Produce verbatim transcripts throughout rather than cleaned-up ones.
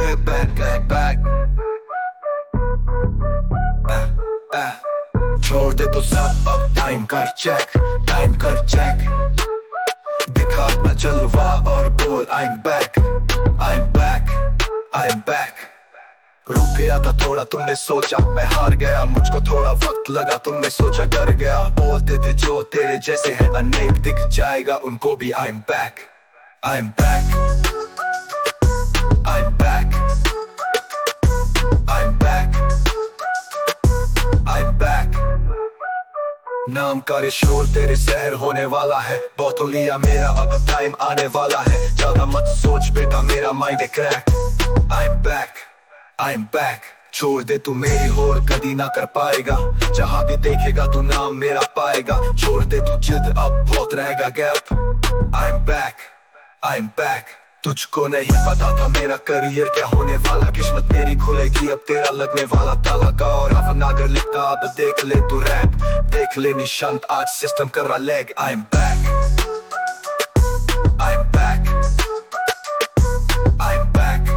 get back, get back. uh, uh. छोड़ दे तो सब अब टाइम कर चेक, टाइम कर चेक. दिखा अपना जलवा और बोल I'm back, I'm back, I'm back. रुक गया था थोड़ा तुमने सोचा मैं हार गया, मुझको थोड़ा वक्त लगा तुमने सोचा डर गया. बोलते थे जो तेरे जैसे हैं अनेक दिख जाएगा उनको भी. I'm back, I'm back, I'm back, I'm back, I'm back. नाम का ये शोर तेरे शहर होने वाला है. बहुत लिया मेरा अब टाइम आने वाला है. ज्यादा मत सोच बेटा मेरा माइंड है crack. I'm back, I'm back. छोड़ दे तू मेरी होड़ कभी ना कर पाएगा. जहाँ भी देखेगा तू नाम मेरा पाएगा. छोड़ दे तू जिद अब बहुत रहेगा gap. I'm back, I'm back. तुझको नहीं पता था मेरा करियर क्या होने वाला. किस्मत मेरी खुलेगी अब तेरा लगने वाला ताला का. और अगर लिखता अब देख ले तू रैप. देख ले निशांत आज सिस्टम कर रहा lag. I'm back, I'm back, I'm back,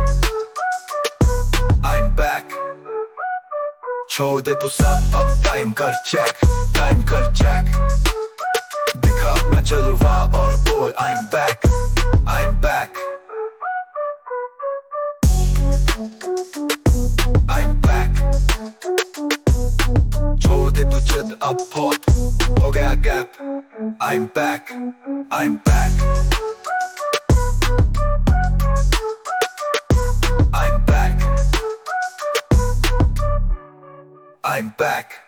I'm back. छोड़ दे तू सब अब टाइम कर चेक, टाइम कर चेक. दिखा अपना जलवा और बोल I'm back, I'm back, I'm back. छोड़ दे तू जिद अब बहुत हो गया gap. I'm back, I'm back, I'm back, I'm back.